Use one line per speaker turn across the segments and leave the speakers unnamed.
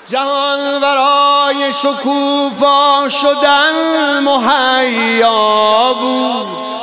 جهان برای شکوفا شدن مهیا بود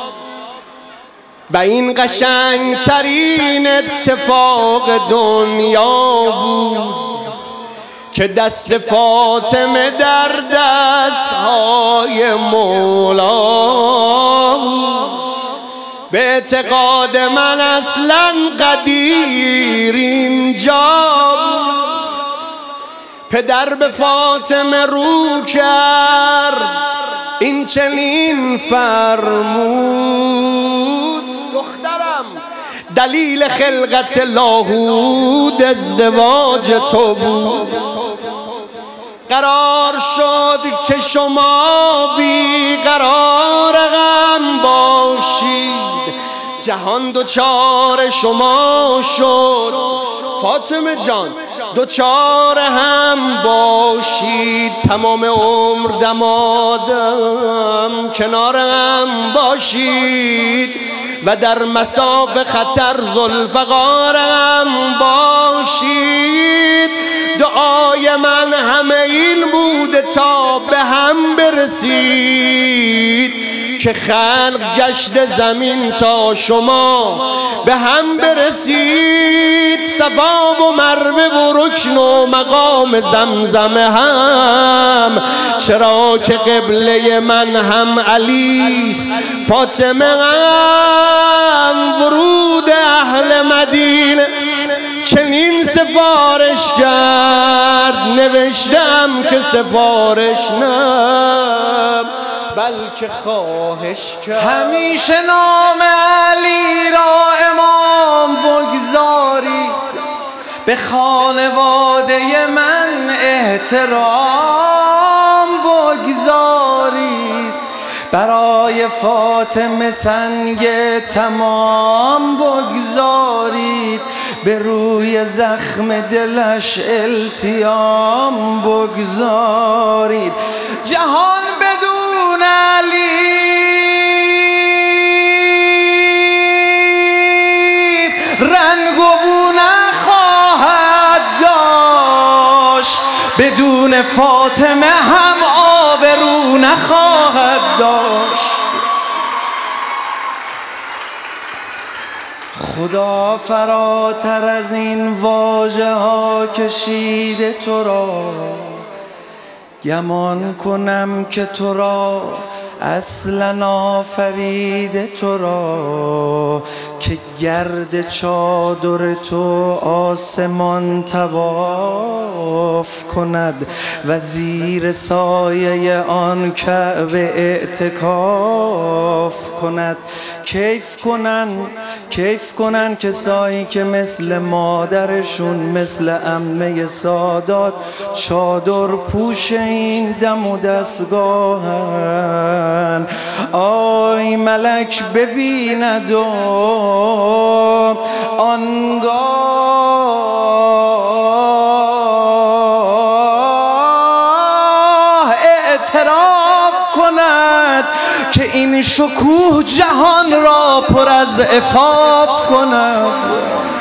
و این قشنگترین اتفاق دنیا بود که دست فاطمه در دستهای مولا بود. به اعتقاد من اصلا قدیر اینجا بود. پدر به فاطمه رو کرد این چنین فرمود: دخترم، دلیل خلقت لاهود ازدواج تو بود. قرار شد که شما بی قرار غم باشید، جهان دوچار شما شد. فاطمه جان، دوچار هم باشید، تمام عمر دمادم کنار هم باشید و در مصاف خطر ذوالفقار هم باشید. دعای من همه این بوده تا به هم برسید که خلق گشت زمین تا شما به هم برسید. صفا و مروه و رکن و مقام زمزم هم، چرا که قبله من هم علیست، فاطمه هم ورود اهل مدینه. چنین سفارش کرد، نوشتم که سفارش نم بلکه خواهش کرد.
همیشه نام علی را امام بگذارید، به خانواده من احترام بگذارید، برای فاطمه سنگ تمام بگذارید، به روی زخم دلش التیام بگذارید. جهان بدون علی رنگ و بو نخواهد داشت، بدون فاطمه هم آبرو نخواهد داشت. خدا فراتر از این واژه ها کشیده تو را، گمان کنم که تو را اصلا آفریده تو را، که گرد چادر تو آسمان طواف کند و زیر سایه آن کعبه اعتکاف کند. کیف کنن کسایی که مثل مادرشون، مثل عمه سادات، چادر پوش این دم و دستگاهن. آی ملک ببیند و آنگاه اعتراف کند که این شکوه جهان را پر از عفاف کند.